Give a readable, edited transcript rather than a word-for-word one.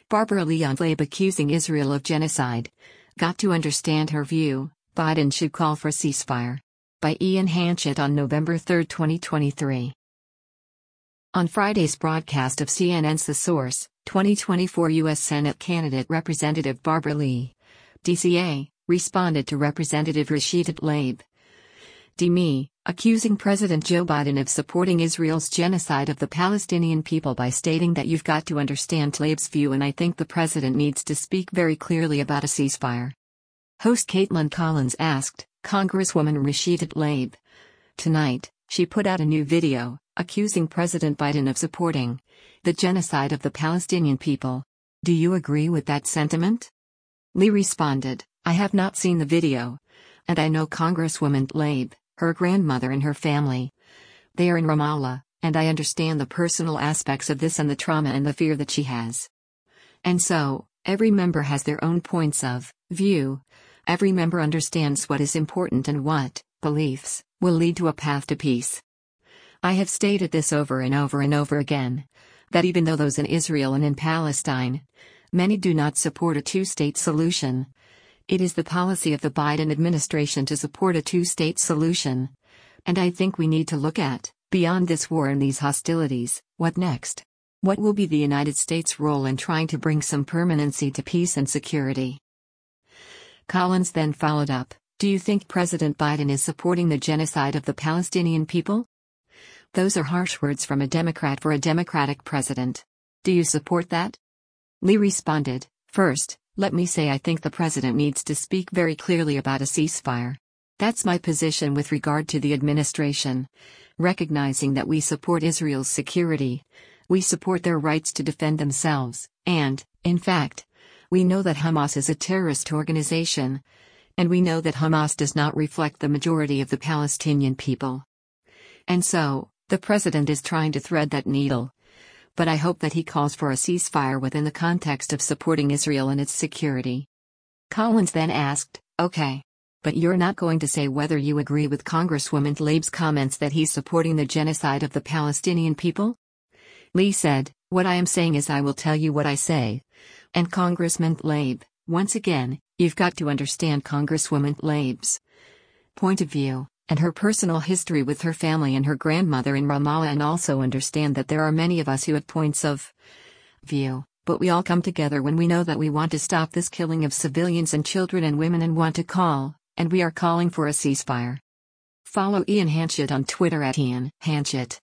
Barbara Lee on Tlaib accusing Israel of genocide. Got to understand her view, Biden should call for ceasefire. By Ian Hanchett on November 3, 2023. On Friday's broadcast of CNN's The Source, 2024 U.S. Senate candidate Representative Barbara Lee, DCA, responded to Representative Rashida Tlaib, DME, accusing President Joe Biden of supporting Israel's genocide of the Palestinian people by stating that you've got to understand Tlaib's view and I think the president needs to speak very clearly about a ceasefire. Host Caitlin Collins asked Congresswoman Rashida Tlaib. Tonight, she put out a new video, accusing President Biden of supporting the genocide of the Palestinian people. Do you agree with that sentiment? Lee responded, I have not seen the video. And I know Congresswoman Tlaib, her grandmother and her family. They are in Ramallah, and I understand the personal aspects of this and the trauma and the fear that she has. And so, every member has their own points of view. Every member understands what is important and what beliefs will lead to a path to peace. I have stated this over and over and over again, that even though those in Israel and in Palestine, many do not support a two-state solution, it is the policy of the Biden administration to support a two-state solution. And I think we need to look at, beyond this war and these hostilities, what next? What will be the United States' role in trying to bring some permanency to peace and security? Collins then followed up, do you think President Biden is supporting the genocide of the Palestinian people? Those are harsh words from a Democrat for a Democratic president. Do you support that? Lee responded, first, let me say I think the president needs to speak very clearly about a ceasefire. That's my position with regard to the administration. Recognizing that we support Israel's security, we support their rights to defend themselves, and, in fact, we know that Hamas is a terrorist organization, and we know that Hamas does not reflect the majority of the Palestinian people. And so, the president is trying to thread that needle. But I hope that he calls for a ceasefire within the context of supporting Israel and its security. Collins then asked, okay. But you're not going to say whether you agree with Congresswoman Tlaib's comments that he's supporting the genocide of the Palestinian people? Lee said, what I am saying is I will tell you what I say. And Congressman Tlaib, once again, you've got to understand Congresswoman Tlaib's point of view and her personal history with her family and her grandmother in Ramallah, and also understand that there are many of us who have points of view, but we all come together when we know that we want to stop this killing of civilians and children and women and want to call, and we are calling for a ceasefire. Follow Ian Hanchett on Twitter at Ian Hanchett.